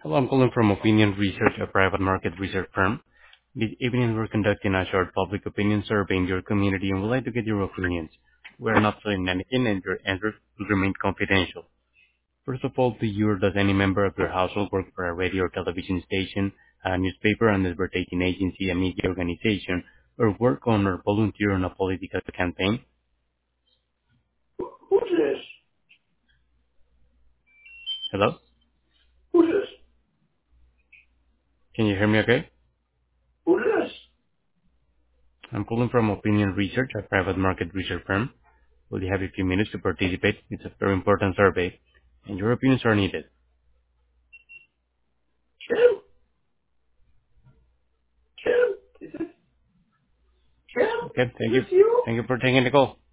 Hello, I'm calling from Opinion Research, a private market research firm. This evening, we're conducting a short public opinion survey in your community and would like to get your opinions. We're not selling anything and your answers will remain confidential. First of all, do you or does any member of your household work for a radio or television station, a newspaper, an advertising agency, a media organization, or work on or volunteer on a political campaign? Who's this? Hello? Who's this? Can you hear me okay? Who's this? I'm calling from Opinion Research, a private market research firm. Will you have a few minutes to participate? It's a very important survey, and your opinions are needed. Kim? Kim? Is this Kim? Okay, Is thank you. this you? Thank you for taking the call.